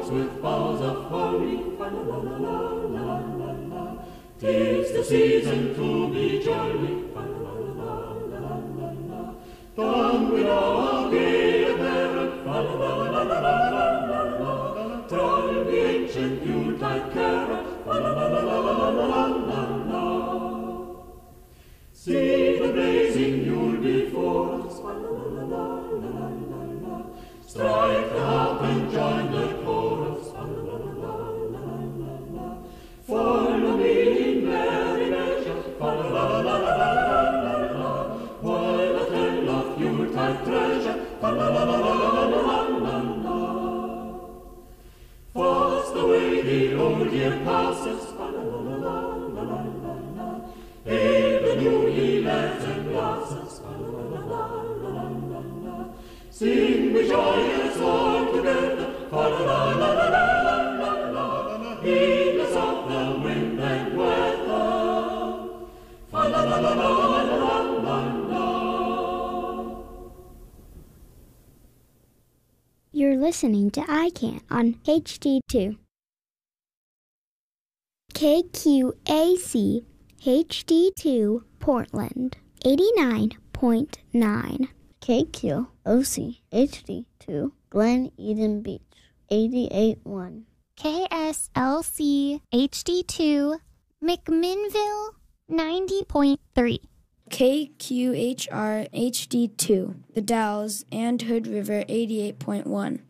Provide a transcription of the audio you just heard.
forest with boughs of holly. Fa la la la la la la la. 'Tis the season to be jolly. Fa la la la la la la. Come with our gay apparel. Fa la la la la la la la. Tell the ancient Yuletide carol. Fa la la la la la la la. See the blazing Yule before us. Fa la la la la la la. Strike the harp and join the chorus. Fa la la la la la la. Follow me in merry measure. Fa la la la la la la. While I tell of Yuletide treasure. Fa la la la la la la la. Fast away the old year passes. Fa la la la la la la. Hail the new year, lads and lasses. Fa la la la la la la. Sing we joyous all together. Fa la la la la la la la. Heedless of the wind and weather. Fa la la la la la la la. You're listening to iCan on HD2. KQAC HD2 Portland 89.9. KQOC HD2 Glen Eden Beach 88.1. KSLC HD2 McMinnville 90.3. KQHR HD2 The Dalles and Hood River 88.1.